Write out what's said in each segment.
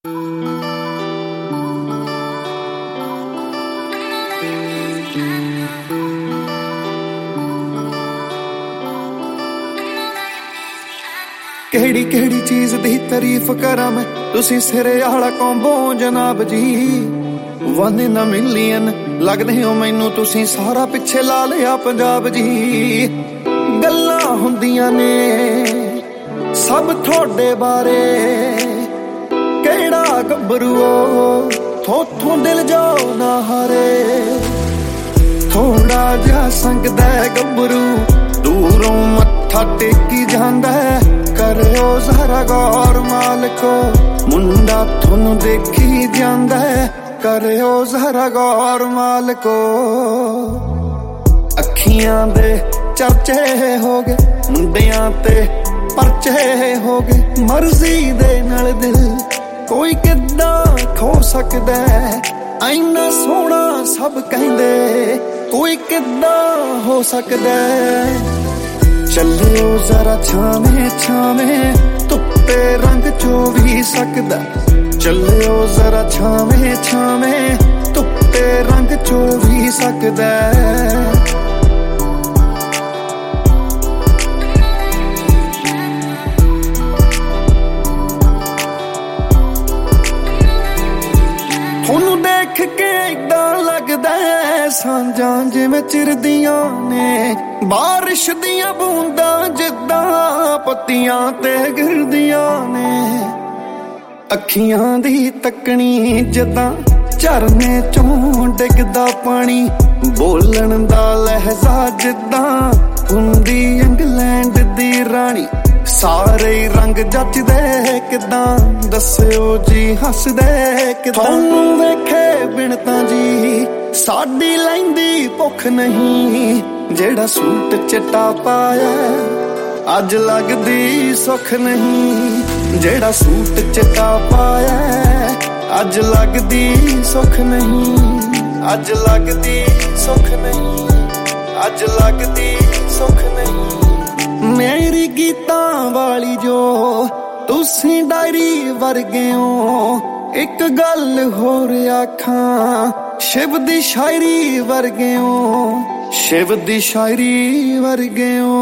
केड़ी केड़ी चीज दी तारीफ करा मैं, तुसी सिरे आला कॉम्बो जनाब जी। 1 in a million लगदे हो मैनू तुसी, सारा पिछे ला लिया पंजाब जी। गल्लां हुंदियां ने सब थोड़े बारे, केड़ा गब्बरूओ थोथों दिल जाओ ना हारे। थोड़ा जा संगदा गब्बरू दूरों मत्था टेकी जांदा, करो जरा गौर मालको मुंडा थोनू देखी जांदा, करो जरा गौर मालको। अखियां दे चर्चे हो गए मुंडियां ते परचे हो गए, मर्जी दे नाल दिल कोई किद्दां खो सकदा। ऐना सोहना सब कहंदे कोई किद्दां हो सकदा। चलियो जरा छावे छावे धुप्पे रंग चो भी सकदा, चलियो जरा छावे छावे धुप्पे रंग चो भी सकदा। थोनू देख के इदां लगदा सांझां जिवें चिरदियां ने, बारिश दियां बूंदां जिद्दां पत्तियां ते गिरदियां ने। अखियां दी तकनी जिद्दां झरने चों डिगदा पानी, बोलण दा लहजा जिद्दां हुंदी इंग्लैंड दी रानी। सारे रंग जचदे किदां दस्सिओ जी हसदे किदां। थोनू वेखे बिन तां जी साडी लैंदी भुख नहीं, जेड़ा सूट चिट्टा पाया अज लगदी सुख नहीं। जेड़ा सूट चिट्टा पाया अज लगदी सुख नहीं, अज लगदी सुख नहीं, अज लगदी सुख नहीं। मेरी गीतां वाली जो तुसी डायरी वर्गे हो, एक गल होर आखां शिव दी शायरी वर्गे हो, शिव दी शायरी वर्गे हो।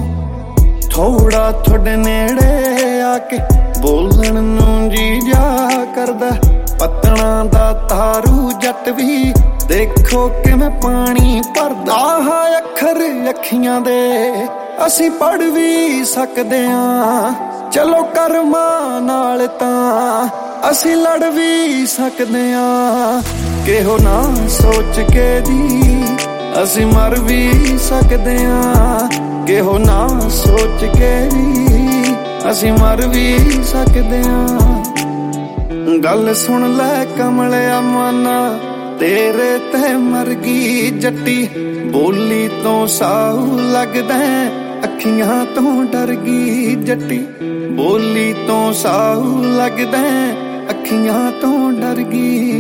थोड़ा थोड़े नेड़े आके बोलण नूं जी जा करदा, पत्तणा दा तारू जट भी देखो किवें पानी भरदा। आहा अखर अखियां दे असी पढ़ भी सकदे आं, चलो करमां नाल तां असी लड़ भी सकदे आं। किहो ना सोच के जी असी मर भी सकदे आं, किहो ना सोच के जी असी मर भी सकदे आं। गल सुन लै कमलिया माना तेरे ते मर गई जट्टी, बोली तो साऊ लगदा अखियां तो डर गई जट्टी। बोली तो साऊ लगदा अखियां तो डर गई